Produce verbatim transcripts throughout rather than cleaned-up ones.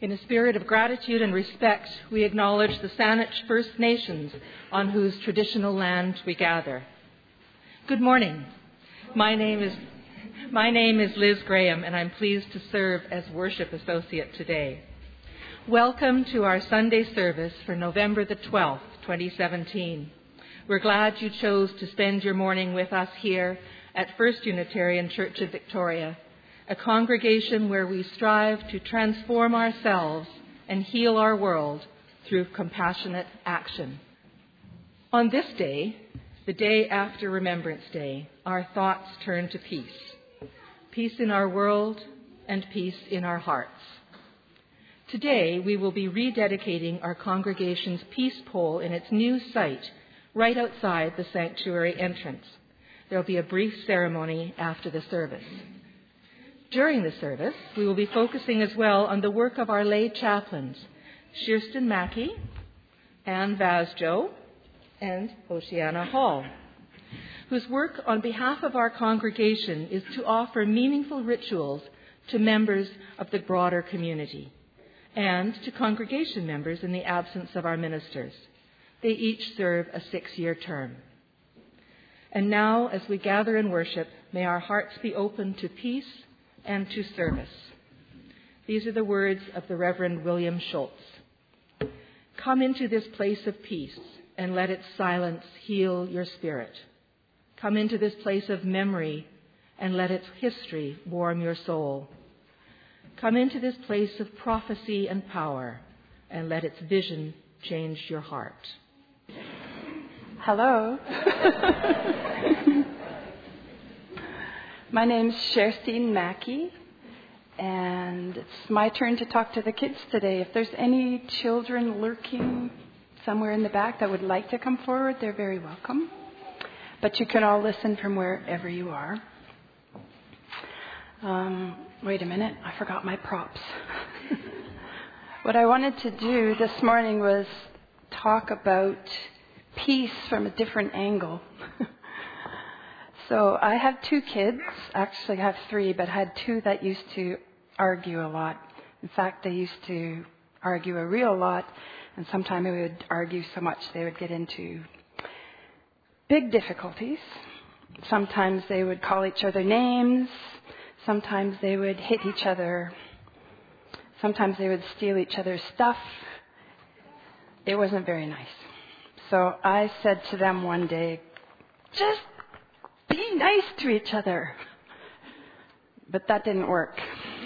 In a spirit of gratitude and respect, we acknowledge the Saanich First Nations on whose traditional land we gather. Good morning. My name is my name is Liz Graham, and I'm pleased to serve as worship associate today. Welcome to our Sunday service for November the twelfth, twenty seventeen. We're glad you chose to spend your morning with us here at First Unitarian Church of Victoria, a congregation where we strive to transform ourselves and heal our world through compassionate action. On this day, the day after Remembrance Day, our thoughts turn to peace. Peace in our world and peace in our hearts. Today, we will be rededicating our congregation's peace pole in its new site right outside the sanctuary entrance. There will be a brief ceremony after the service. During the service, we will be focusing as well on the work of our lay chaplains, Kirsten Mackey, Anne Vasjo, and Oceana Hall, whose work on behalf of our congregation is to offer meaningful rituals to members of the broader community and to congregation members in the absence of our ministers. They each serve a six-year term. And now, as we gather in worship, may our hearts be open to peace and to service. These are the words of the Reverend William Schultz. Come into this place of peace and let its silence heal your spirit. Come into this place of memory and let its history warm your soul. Come into this place of prophecy and power and let its vision change your heart. Hello. My name's Kirsten Mackey, and it's my turn to talk to the kids today. If there's any children lurking somewhere in the back that would like to come forward, they're very welcome. But you can all listen from wherever you are. Um, wait a minute, I forgot my props. What I wanted to do this morning was talk about peace from a different angle. So I have two kids. Actually, I have three, but I had two that used to argue a lot. In fact, they used to argue a real lot, and sometimes they would argue so much they would get into big difficulties. Sometimes they would call each other names. Sometimes they would hit each other. Sometimes they would steal each other's stuff. It wasn't very nice. So I said to them one day, just be nice to each other. But that didn't work.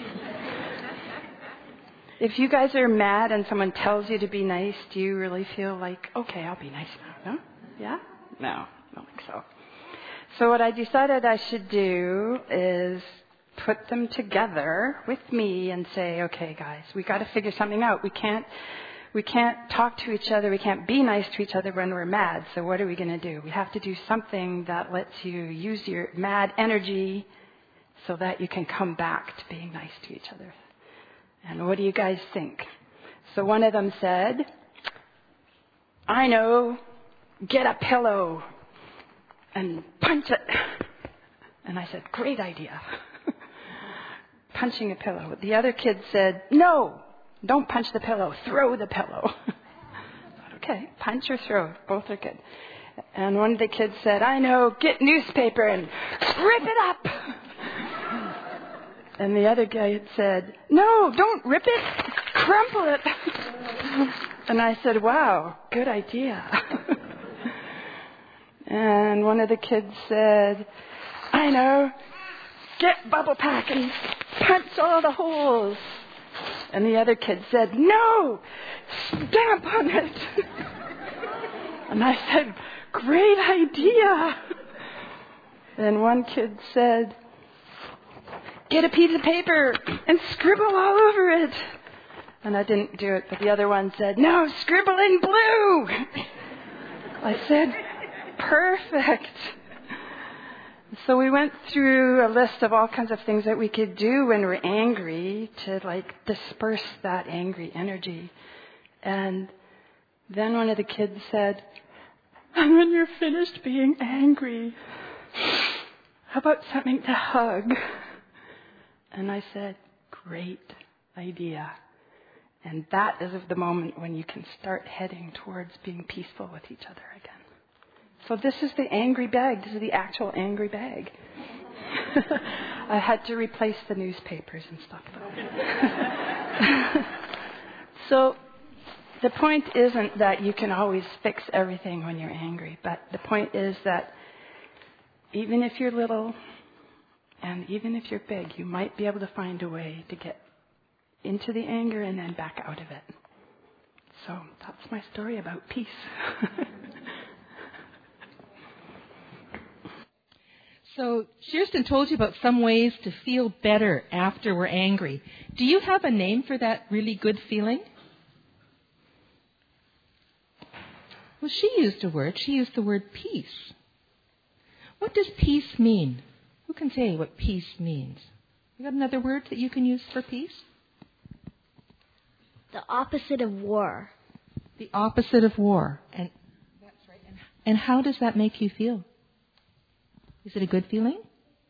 If you guys are mad and someone tells you to be nice, do you really feel like, okay, I'll be nice now? No? Yeah? No, I don't think so. So what I decided I should do is put them together with me and say, okay, guys, we got to figure something out. We can't We can't talk to each other. We can't be nice to each other when we're mad. So what are we going to do? We have to do something that lets you use your mad energy so that you can come back to being nice to each other. And what do you guys think? So one of them said, I know, get a pillow and punch it. And I said, great idea. Punching a pillow. The other kid said, no. Don't punch the pillow. Throw the pillow. Okay, punch or throw. Both are good. And one of the kids said, I know, get newspaper and rip it up. And the other guy said, no, don't rip it. Crumple it. And I said, wow, good idea. And one of the kids said, I know, get bubble pack and punch all the holes. And the other kid said, no, stamp on it. And I said, great idea. And one kid said, get a piece of paper and scribble all over it. And I didn't do it, but the other one said, no, scribble in blue. I said, perfect. So we went through a list of all kinds of things that we could do when we're angry to like disperse that angry energy. And then one of the kids said, and when you're finished being angry, how about something to hug? And I said, great idea. And that is the moment when you can start heading towards being peaceful with each other again. So this is the angry bag. This is the actual angry bag. I had to replace the newspapers and stuff. So the point isn't that you can always fix everything when you're angry, but the point is that even if you're little and even if you're big, you might be able to find a way to get into the anger and then back out of it. So that's my story about peace. So Kirsten told you about some ways to feel better after we're angry. Do you have a name for that really good feeling? Well, she used a word. She used the word peace. What does peace mean? Who can say what peace means? You got another word that you can use for peace? The opposite of war. The opposite of war. And that's right. And, and how does that make you feel? Is it a good feeling?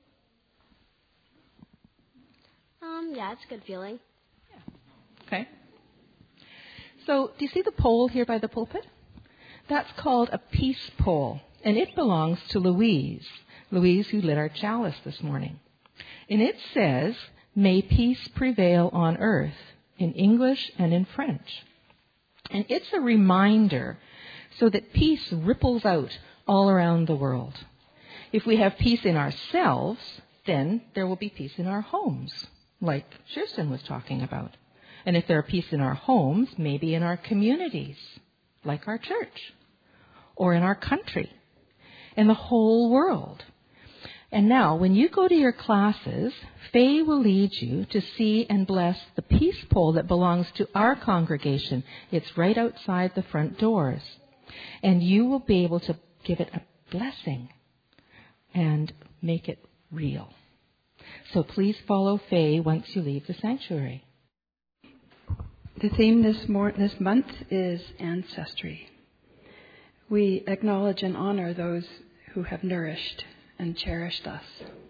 Um, yeah, it's a good feeling. Yeah. Okay. So, do you see the pole here by the pulpit? That's called a peace pole, and it belongs to Louise. Louise, who lit our chalice this morning. And it says, "May peace prevail on earth," in English and in French. And it's a reminder so that peace ripples out all around the world. If we have peace in ourselves, then there will be peace in our homes, like Kirsten was talking about. And if there are peace in our homes, maybe in our communities, like our church, or in our country, and the whole world. And now, when you go to your classes, Faye will lead you to see and bless the peace pole that belongs to our congregation. It's right outside the front doors. And you will be able to give it a blessing and make it real. So please follow Faye once you leave the sanctuary. The theme this, mor- this month is ancestry. We acknowledge and honor those who have nourished and cherished us.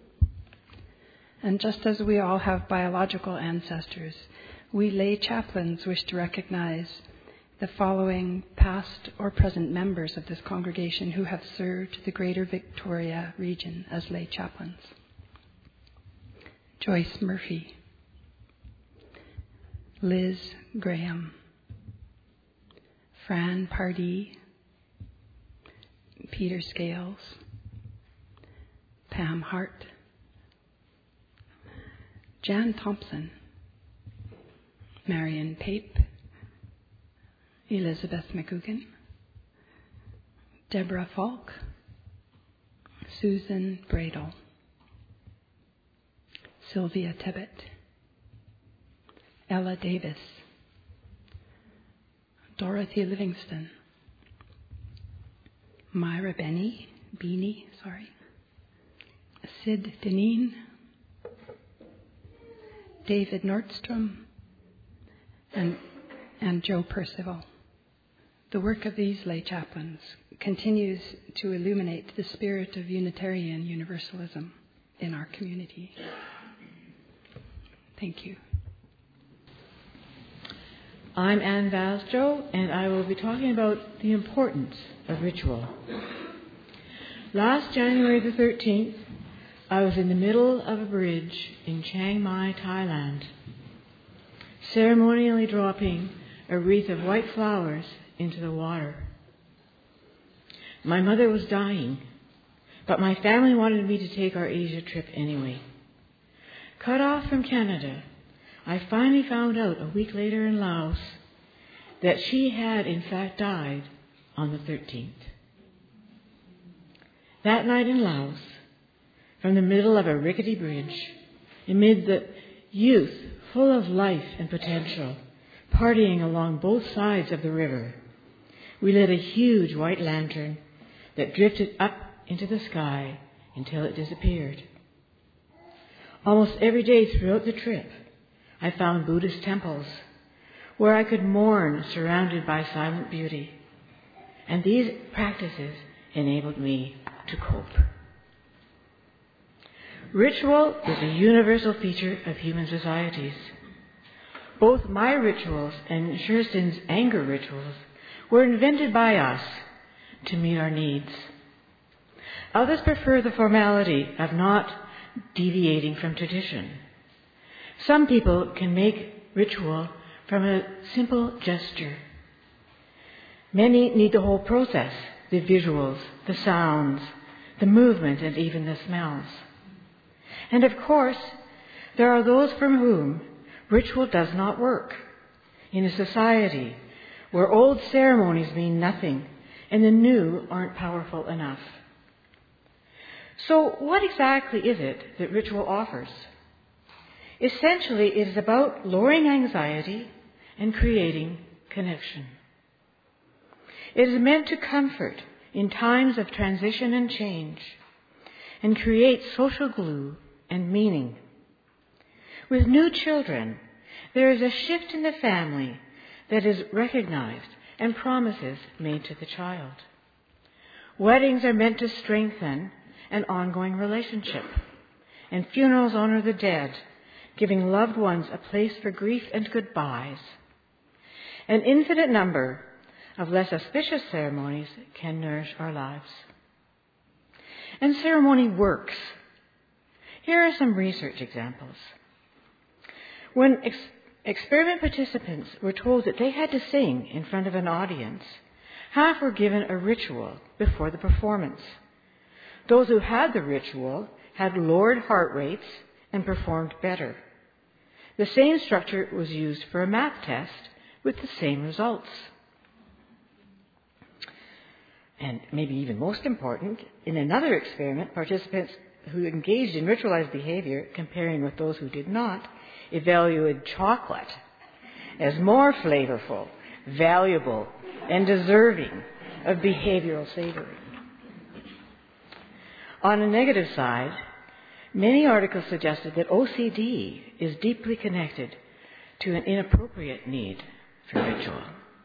And just as we all have biological ancestors, we lay chaplains wish to recognize the following past or present members of this congregation who have served the Greater Victoria region as lay chaplains. Joyce Murphy, Liz Graham, Fran Pardee, Peter Scales, Pam Hart, Jan Thompson, Marion Pape, Elizabeth McGugan, Deborah Falk, Susan Bradle, Sylvia Tibbett, Ella Davis, Dorothy Livingston, Myra Benny, Beanie, sorry, Sid Deneen, David Nordstrom, and, and Joe Percival. The work of these lay chaplains continues to illuminate the spirit of Unitarian Universalism in our community. Thank you. I'm Ann Vasjo, and I will be talking about the importance of ritual. Last January the thirteenth, I was in the middle of a bridge in Chiang Mai, Thailand, ceremonially dropping a wreath of white flowers into the water. My mother was dying, but my family wanted me to take our Asia trip anyway. Cut off from Canada, I finally found out a week later in Laos that she had in fact died on the thirteenth. That night in Laos, from the middle of a rickety bridge, amid the youth full of life and potential, partying along both sides of the river, we lit a huge white lantern that drifted up into the sky until it disappeared. Almost every day throughout the trip, I found Buddhist temples where I could mourn surrounded by silent beauty. And these practices enabled me to cope. Ritual is a universal feature of human societies. Both my rituals and Kirsten's anger rituals were invented by us to meet our needs. Others prefer the formality of not deviating from tradition. Some people can make ritual from a simple gesture. Many need the whole process, the visuals, the sounds, the movement, and even the smells. And of course, there are those for whom ritual does not work. In a society where old ceremonies mean nothing and the new aren't powerful enough. So what exactly is it that ritual offers? Essentially, it is about lowering anxiety and creating connection. It is meant to comfort in times of transition and change and create social glue and meaning. With new children, there is a shift in the family that is recognized and promises made to the child. Weddings are meant to strengthen an ongoing relationship, and funerals honor the dead, giving loved ones a place for grief and goodbyes. An infinite number of less auspicious ceremonies can nourish our lives. And ceremony works. Here are some research examples. When ex- experiment participants were told that they had to sing in front of an audience, half were given a ritual before the performance. Those who had the ritual had lowered heart rates and performed better. The same structure was used for a math test with the same results. And maybe even most important, in another experiment, participants who engaged in ritualized behavior, comparing with those who did not, evaluated chocolate as more flavorful, valuable, and deserving of behavioral savoring. On a negative side, many articles suggested that O C D is deeply connected to an inappropriate need for ritual.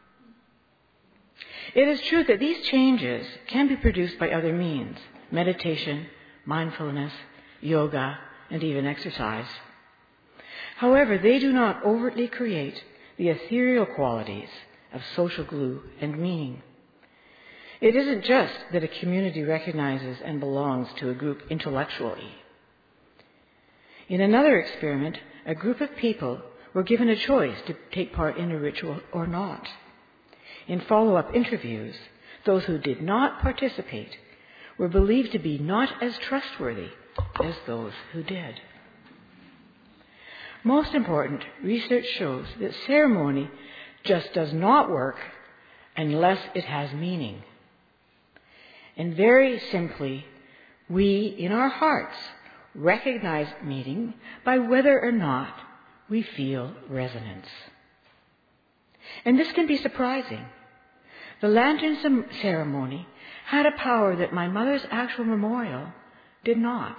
It is true that these changes can be produced by other means: meditation, mindfulness, yoga, and even exercise. However, they do not overtly create the ethereal qualities of social glue and meaning. It isn't just that a community recognizes and belongs to a group intellectually. In another experiment, a group of people were given a choice to take part in a ritual or not. In follow-up interviews, those who did not participate were believed to be not as trustworthy as those who did. Most important, research shows that ceremony just does not work unless it has meaning. And very simply, we, in our hearts, recognize meaning by whether or not we feel resonance. And this can be surprising. The lantern ceremony had a power that my mother's actual memorial did not.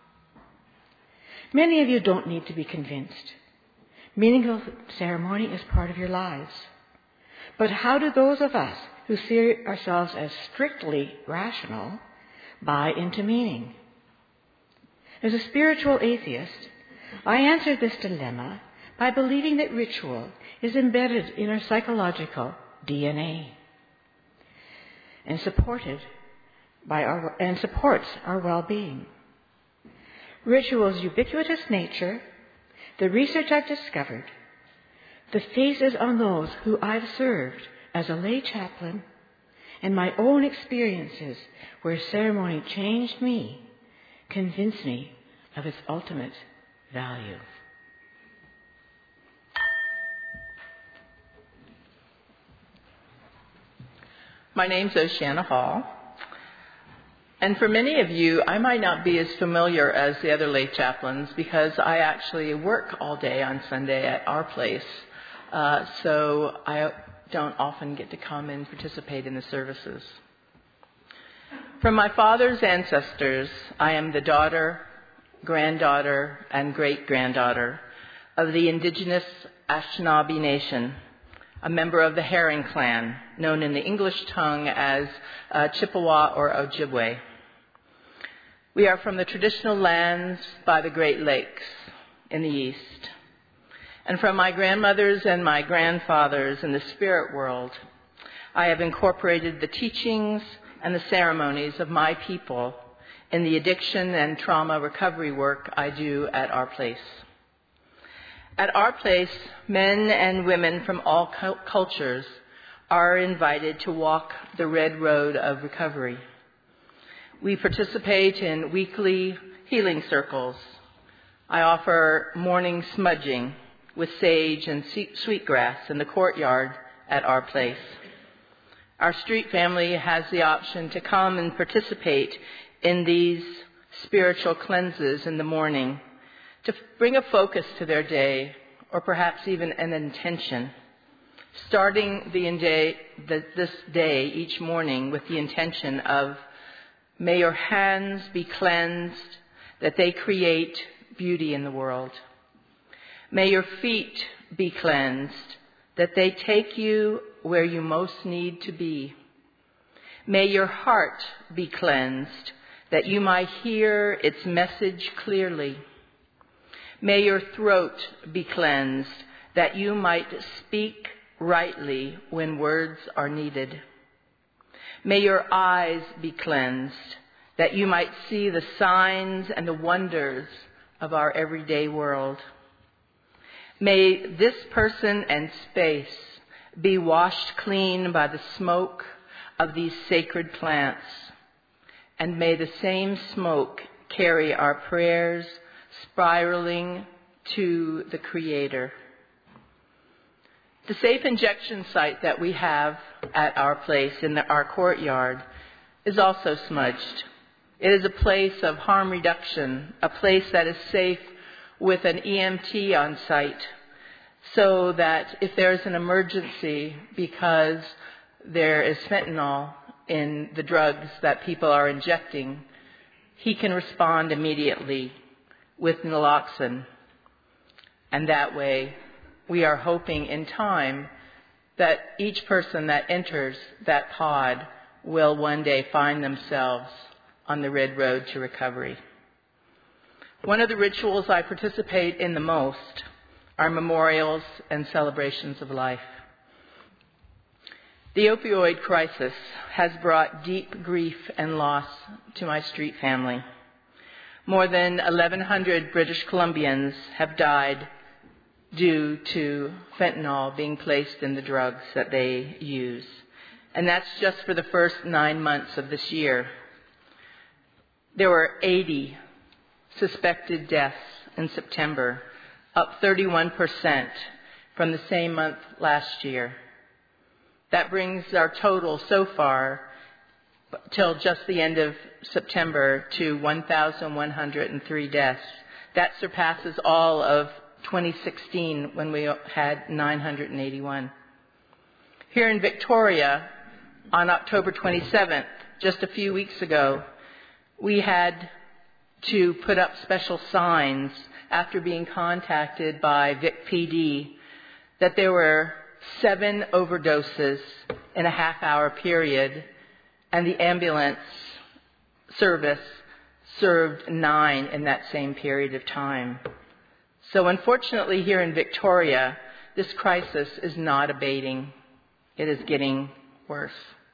Many of you don't need to be convinced. Meaningful ceremony is part of your lives. But how do those of us who see ourselves as strictly rational buy into meaning? As a spiritual atheist, I answered this dilemma by believing that ritual is embedded in our psychological D N A and supported by our and supports our well-being. Ritual's ubiquitous nature, the research I've discovered, the faces on those who I've served as a lay chaplain, and my own experiences where ceremony changed me, convince me of its ultimate value. My name's Oceana Hall. And for many of you, I might not be as familiar as the other lay chaplains because I actually work all day on Sunday at our place. Uh, so I don't often get to come and participate in the services. From my father's ancestors, I am the daughter, granddaughter, and great-granddaughter of the indigenous Anishinaabe Nation, a member of the Herring Clan, known in the English tongue as uh, Chippewa or Ojibwe. We are from the traditional lands by the Great Lakes in the east. And from my grandmothers and my grandfathers in the spirit world, I have incorporated the teachings and the ceremonies of my people in the addiction and trauma recovery work I do at our place. At our place, men and women from all cultures are invited to walk the red road of recovery. We participate in weekly healing circles. I offer morning smudging with sage and sweetgrass in the courtyard at our place. Our street family has the option to come and participate in these spiritual cleanses in the morning, to bring a focus to their day, or perhaps even an intention. Starting the day, the, this day each morning with the intention of, may your hands be cleansed, that they create beauty in the world. May your feet be cleansed, that they take you where you most need to be. May your heart be cleansed, that you might hear its message clearly. May your throat be cleansed, that you might speak rightly when words are needed. May your eyes be cleansed, that you might see the signs and the wonders of our everyday world. May this person and space be washed clean by the smoke of these sacred plants, and may the same smoke carry our prayers spiraling to the Creator. The safe injection site that we have at our place in the, our courtyard is also smudged. It is a place of harm reduction, a place that is safe with an E M T on site, so that if there is an emergency because there is fentanyl in the drugs that people are injecting, he can respond immediately with naloxone. And that way, we are hoping in time that each person that enters that pod will one day find themselves on the red road to recovery. One of the rituals I participate in the most are memorials and celebrations of life. The opioid crisis has brought deep grief and loss to my street family. More than eleven hundred British Columbians have died due to fentanyl being placed in the drugs that they use. And that's just for the first nine months of this year. There were eighty suspected deaths in September, up thirty-one percent from the same month last year. That brings our total so far, till just the end of September, to one thousand one hundred three deaths. That surpasses all of twenty sixteen, when we had nine hundred eighty-one. Here in Victoria, on October twenty-seventh, just a few weeks ago, we had to put up special signs after being contacted by Vic P D that there were seven overdoses in a half-hour period, and the ambulance service served nine in that same period of time. So unfortunately, here in Victoria, this crisis is not abating. It is getting worse.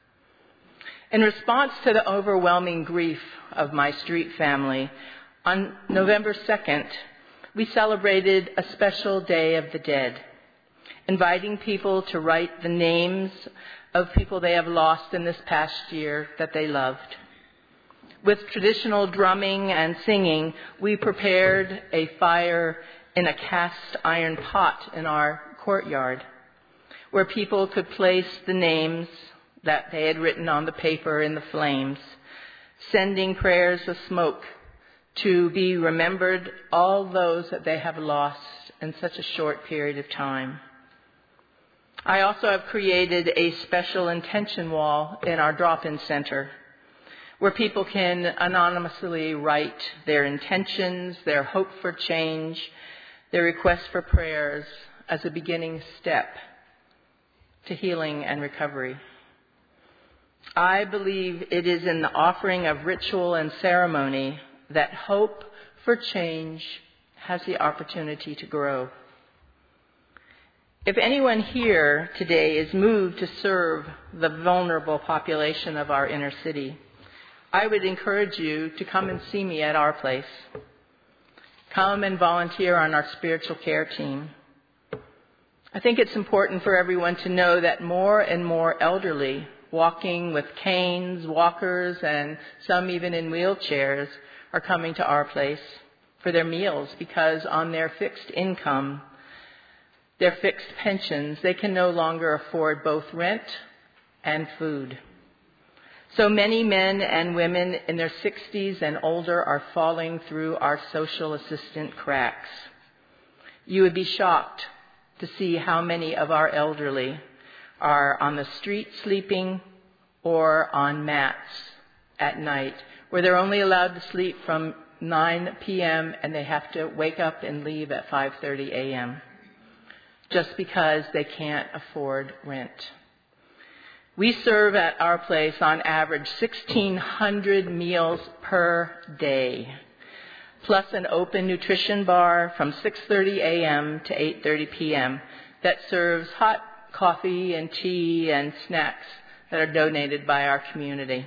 In response to the overwhelming grief of my street family, on November second, we celebrated a special Day of the Dead, inviting people to write the names of people they have lost in this past year that they loved. With traditional drumming and singing, we prepared a fire in a cast iron pot in our courtyard, where people could place the names that they had written on the paper in the flames, sending prayers of smoke to be remembered, all those that they have lost in such a short period of time. I also have created a special intention wall in our drop-in center, where people can anonymously write their intentions, their hope for change, their request for prayers as a beginning step to healing and recovery. I believe it is in the offering of ritual and ceremony that hope for change has the opportunity to grow. If anyone here today is moved to serve the vulnerable population of our inner city, I would encourage you to come and see me at our place. Come and volunteer on our spiritual care team. I think it's important for everyone to know that more and more elderly, walking with canes, walkers, and some even in wheelchairs, are coming to our place for their meals because on their fixed income, their fixed pensions, they can no longer afford both rent and food. So many men and women in their sixties and older are falling through our social assistant cracks. You would be shocked to see how many of our elderly are on the street sleeping or on mats at night, where they're only allowed to sleep from nine p.m. and they have to wake up and leave at five thirty a.m. just because they can't afford rent. We serve at our place on average sixteen hundred meals per day, plus an open nutrition bar from six thirty a.m. to eight thirty p.m. that serves hot coffee and tea and snacks that are donated by our community.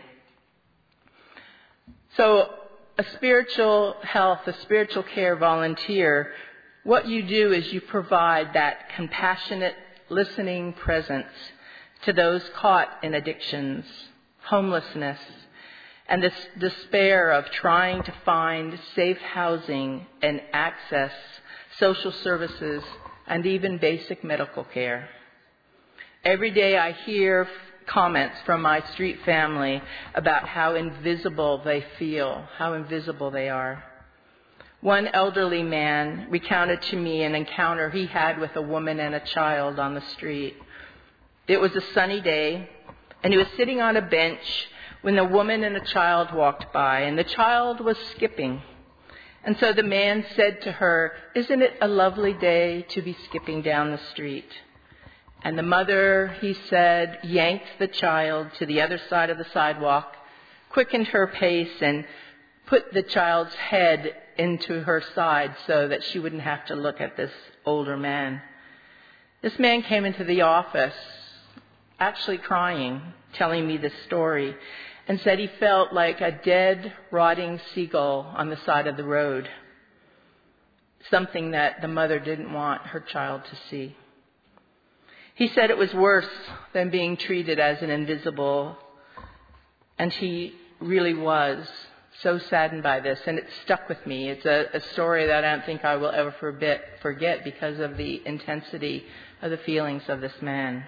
So a spiritual health, a spiritual care volunteer, what you do is you provide that compassionate, listening presence to those caught in addictions, homelessness, and this despair of trying to find safe housing and access social services and even basic medical care. Every day I hear comments from my street family about how invisible they feel, how invisible they are. One elderly man recounted to me an encounter he had with a woman and a child on the street. It was a sunny day, and he was sitting on a bench when the woman and a child walked by, and the child was skipping. And so the man said to her, "Isn't it a lovely day to be skipping down the street?" And the mother, he said, yanked the child to the other side of the sidewalk, quickened her pace, and put the child's head into her side so that she wouldn't have to look at this older man. This man came into the office, actually crying, telling me this story, and said he felt like a dead, rotting seagull on the side of the road, something that the mother didn't want her child to see. He said it was worse than being treated as an invisible, and he really was so saddened by this, and it stuck with me. It's a, a story that I don't think I will ever forget, forget because of the intensity of the feelings of this man.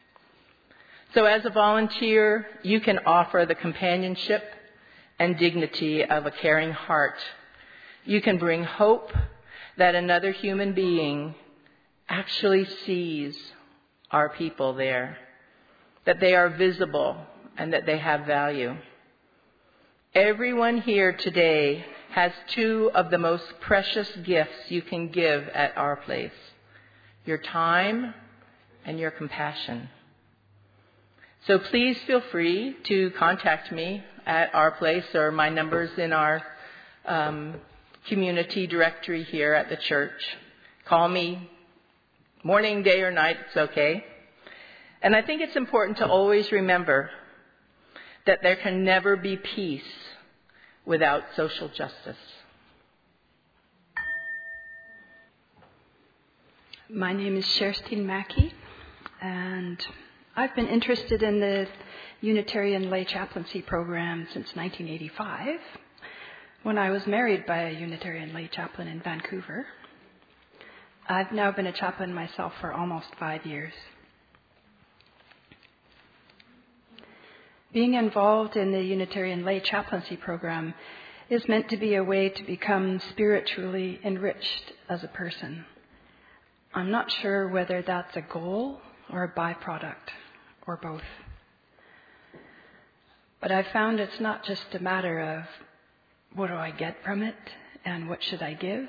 So as a volunteer, you can offer the companionship and dignity of a caring heart. You can bring hope that another human being actually sees our people there, that they are visible and that they have value. Everyone here today has two of the most precious gifts you can give at our place: your time and your compassion. So please feel free to contact me at our place, or my number's in our um, community directory here at the church. Call me morning, day, or night, it's okay. And I think it's important to always remember that there can never be peace without social justice. My name is Sherstin Mackey, and I've been interested in the Unitarian lay chaplaincy program since nineteen eighty-five, when I was married by a Unitarian lay chaplain in Vancouver. I've now been a chaplain myself for almost five years. Being involved in the Unitarian lay chaplaincy program is meant to be a way to become spiritually enriched as a person. I'm not sure whether that's a goal or a byproduct or both. But I've found it's not just a matter of what do I get from it and what should I give.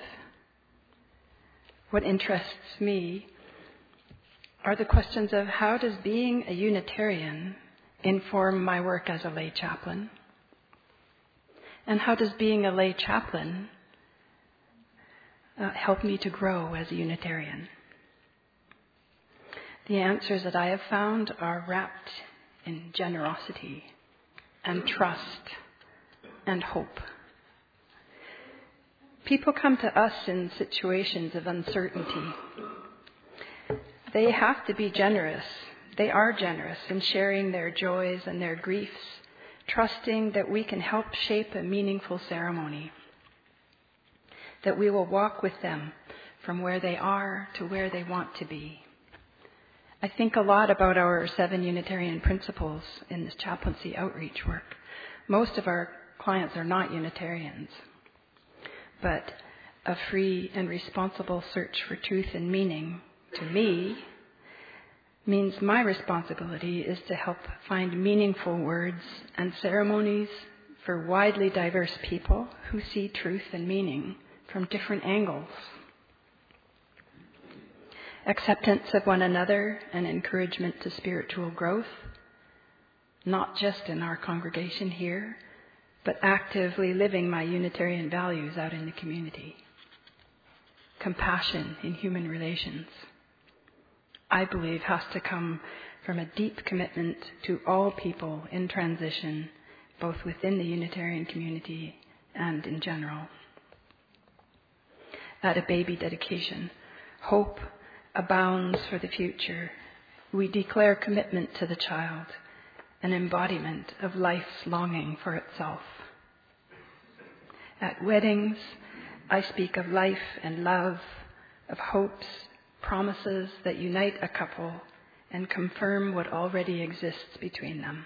What interests me are the questions of how does being a Unitarian inform my work as a lay chaplain? And how does being a lay chaplain uh, help me to grow as a Unitarian? The answers that I have found are wrapped in generosity and trust and hope. People come to us in situations of uncertainty. They have to be generous. They are generous in sharing their joys and their griefs, trusting that we can help shape a meaningful ceremony, that we will walk with them from where they are to where they want to be. I think a lot about our seven Unitarian principles in this chaplaincy outreach work. Most of our clients are not Unitarians, but a free and responsible search for truth and meaning, to me, means my responsibility is to help find meaningful words and ceremonies for widely diverse people who see truth and meaning from different angles. Acceptance of one another and encouragement to spiritual growth, not just in our congregation here, but actively living my Unitarian values out in the community. Compassion in human relations, I believe, has to come from a deep commitment to all people in transition, both within the Unitarian community and in general. At a baby dedication, hope abounds for the future. We declare commitment to the child, an embodiment of life's longing for itself. At weddings, I speak of life and love, of hopes, promises that unite a couple and confirm what already exists between them.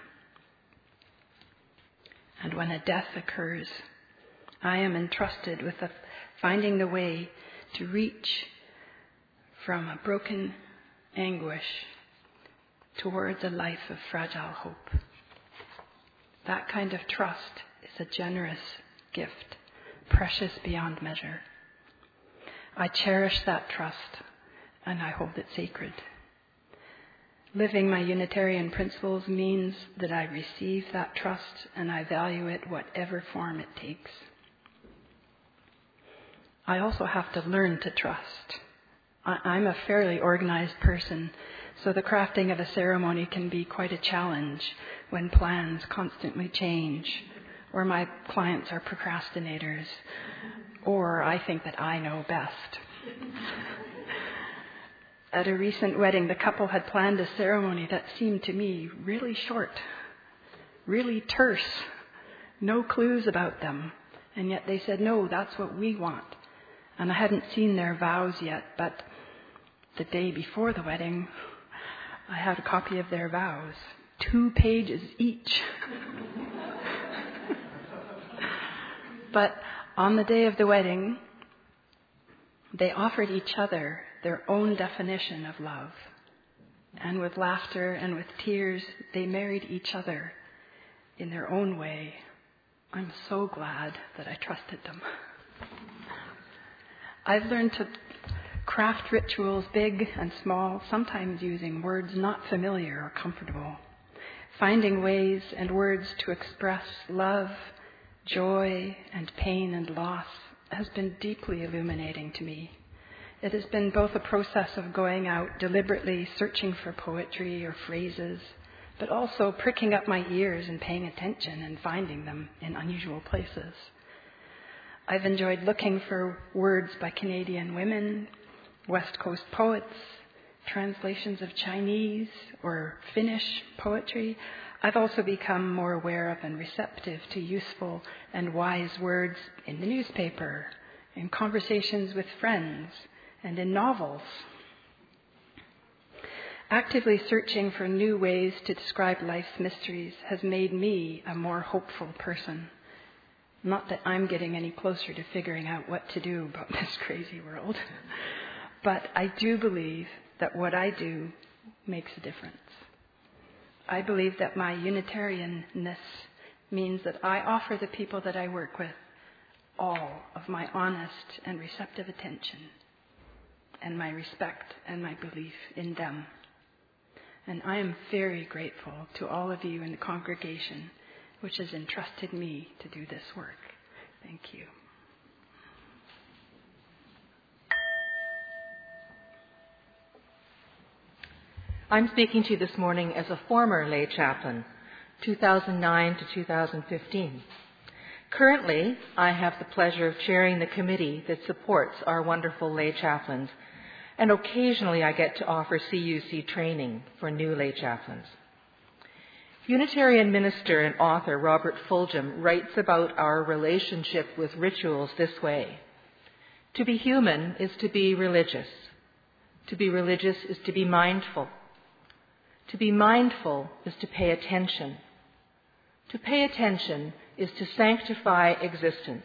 And when a death occurs, I am entrusted with the, finding the way to reach from a broken anguish towards a life of fragile hope. That kind of trust is a generous gift, precious beyond measure. I cherish that trust and I hold it sacred. Living my Unitarian principles means that I receive that trust and I value it whatever form it takes. I also have to learn to trust. I'm a fairly organized person, so the crafting of a ceremony can be quite a challenge when plans constantly change, or my clients are procrastinators, or I think that I know best. At a recent wedding, the couple had planned a ceremony that seemed to me really short, really terse, no clues about them, and yet they said, no, that's what we want. And I hadn't seen their vows yet, but the day before the wedding, I had a copy of their vows, two pages each. But on the day of the wedding, they offered each other their own definition of love. And with laughter and with tears, they married each other in their own way. I'm so glad that I trusted them. I've learned to craft rituals big and small, sometimes using words not familiar or comfortable. Finding ways and words to express love, joy, and pain and loss has been deeply illuminating to me. It has been both a process of going out deliberately searching for poetry or phrases, but also pricking up my ears and paying attention and finding them in unusual places. I've enjoyed looking for words by Canadian women, West Coast poets, translations of Chinese or Finnish poetry. I've also become more aware of and receptive to useful and wise words in the newspaper, in conversations with friends, and in novels. Actively searching for new ways to describe life's mysteries has made me a more hopeful person. Not that I'm getting any closer to figuring out what to do about this crazy world, but I do believe that what I do makes a difference. I believe that my Unitarianness means that I offer the people that I work with all of my honest and receptive attention and my respect and my belief in them. And I am very grateful to all of you in the congregation which has entrusted me to do this work. Thank you. I'm speaking to you this morning as a former lay chaplain, two thousand nine to two thousand fifteen. Currently, I have the pleasure of chairing the committee that supports our wonderful lay chaplains, and occasionally I get to offer C U C training for new lay chaplains. Unitarian minister and author Robert Fulghum writes about our relationship with rituals this way. To be human is to be religious. To be religious is to be mindful. To be mindful is to pay attention. To pay attention is to sanctify existence.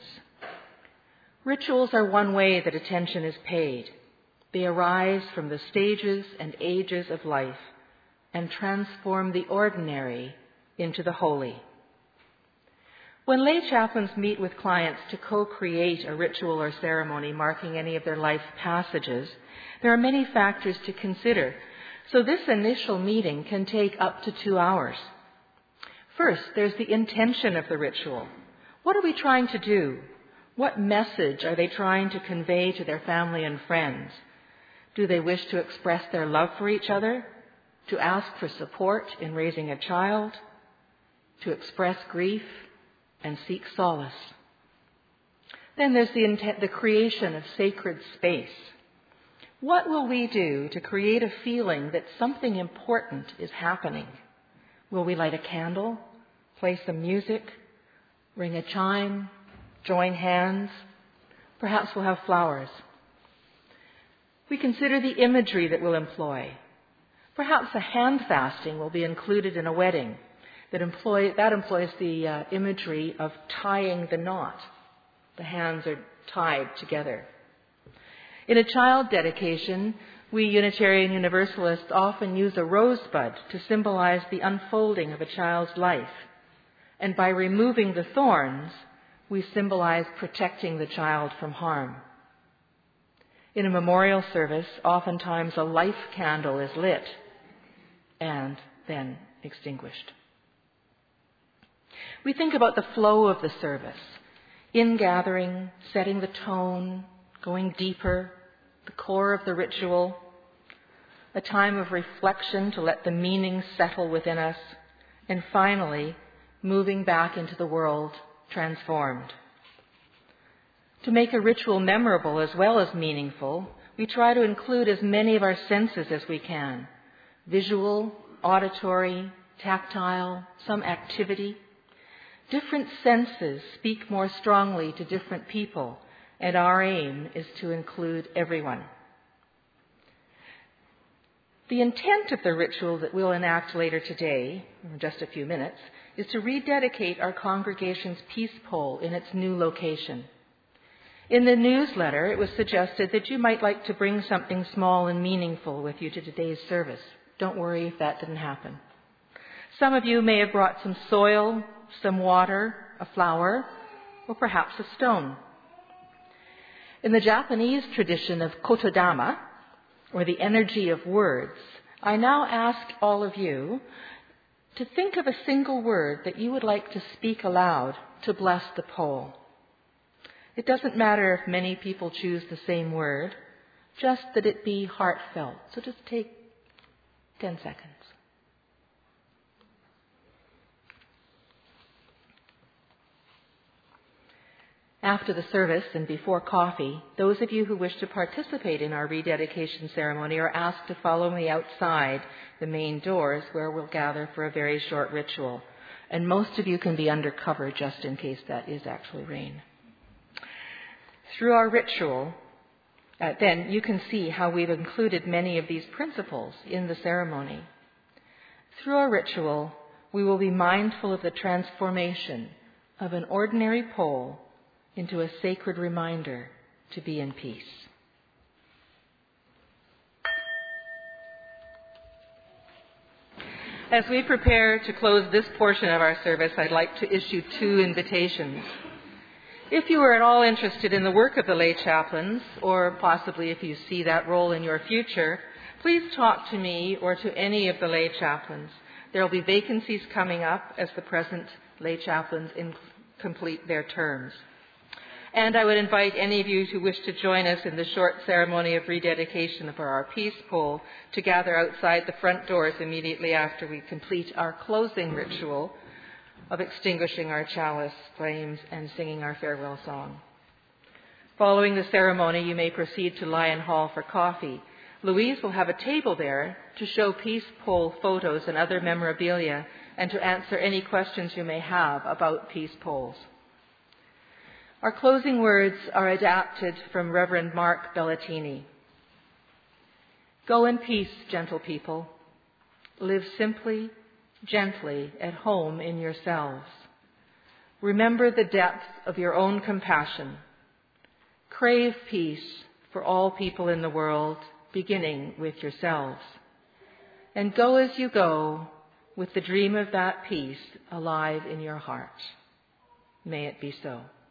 Rituals are one way that attention is paid. They arise from the stages and ages of life and transform the ordinary into the holy. When lay chaplains meet with clients to co-create a ritual or ceremony marking any of their life passages, there are many factors to consider, so this initial meeting can take up to two hours. First, there's the intention of the ritual. What are we trying to do? What message are they trying to convey to their family and friends? Do they wish to express their love for each other? To ask for support in raising a child? To express grief and seek solace? Then there's the, intent, the creation of sacred space. What will we do to create a feeling that something important is happening? Will we light a candle, play some music, ring a chime, join hands? Perhaps we'll have flowers. We consider the imagery that we'll employ. Perhaps a hand fasting will be included in a wedding that, employ, that employs the uh, imagery of tying the knot. The hands are tied together. In a child dedication, we Unitarian Universalists often use a rosebud to symbolize the unfolding of a child's life. And by removing the thorns, we symbolize protecting the child from harm. In a memorial service, oftentimes a life candle is lit and then extinguished. We think about the flow of the service, ingathering, setting the tone, going deeper, the core of the ritual, a time of reflection to let the meaning settle within us, and finally, moving back into the world transformed. To make a ritual memorable as well as meaningful, we try to include as many of our senses as we can. Visual, auditory, tactile, some activity. Different senses speak more strongly to different people, and our aim is to include everyone. The intent of the ritual that we'll enact later today, in just a few minutes, is to rededicate our congregation's peace pole in its new location. In the newsletter, it was suggested that you might like to bring something small and meaningful with you to today's service. Don't worry if that didn't happen. Some of you may have brought some soil, some water, a flower, or perhaps a stone. In the Japanese tradition of kotodama, or the energy of words, I now ask all of you to think of a single word that you would like to speak aloud to bless the pole. It doesn't matter if many people choose the same word, just that it be heartfelt. So just take ten seconds. After the service and before coffee, those of you who wish to participate in our rededication ceremony are asked to follow me outside the main doors where we'll gather for a very short ritual. And most of you can be under cover just in case that is actually rain. Through our ritual, uh, then you can see how we've included many of these principles in the ceremony. Through our ritual, we will be mindful of the transformation of an ordinary pole into a sacred reminder to be in peace. As we prepare to close this portion of our service, I'd like to issue two invitations. If you are at all interested in the work of the lay chaplains, or possibly if you see that role in your future, please talk to me or to any of the lay chaplains. There will be vacancies coming up as the present lay chaplains in- complete their terms. And I would invite any of you who wish to join us in the short ceremony of rededication for our peace pole to gather outside the front doors immediately after we complete our closing ritual of extinguishing our chalice flames and singing our farewell song. Following the ceremony, you may proceed to Lion Hall for coffee. Louise will have a table there to show peace pole photos and other memorabilia and to answer any questions you may have about peace poles. Our closing words are adapted from Reverend Mark Bellatini. Go in peace, gentle people. Live simply, gently, at home in yourselves. Remember the depth of your own compassion. Crave peace for all people in the world, beginning with yourselves. And go as you go with the dream of that peace alive in your heart. May it be so.